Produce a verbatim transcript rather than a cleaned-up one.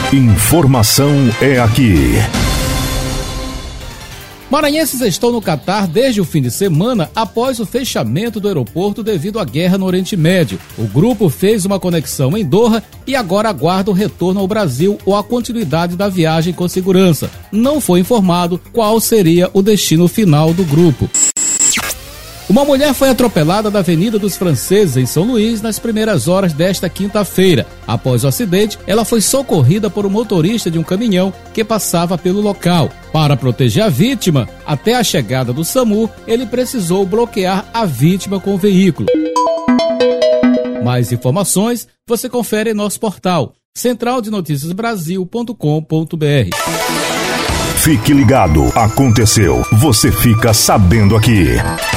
Informação é aqui. Maranhenses estão no Catar desde o fim de semana após o fechamento do aeroporto devido à guerra no Oriente Médio. O grupo fez uma conexão em Doha e agora aguarda o retorno ao Brasil ou a continuidade da viagem com segurança. Não foi informado qual seria o destino final do grupo. Uma mulher foi atropelada na Avenida dos Franceses, em São Luís, nas primeiras horas desta quinta-feira. Após o acidente, ela foi socorrida por um motorista de um caminhão que passava pelo local. Para proteger a vítima, até a chegada do SAMU, ele precisou bloquear a vítima com o veículo. Mais informações você confere em nosso portal central de notícias brasil ponto com ponto br. Fique ligado, aconteceu, você fica sabendo aqui.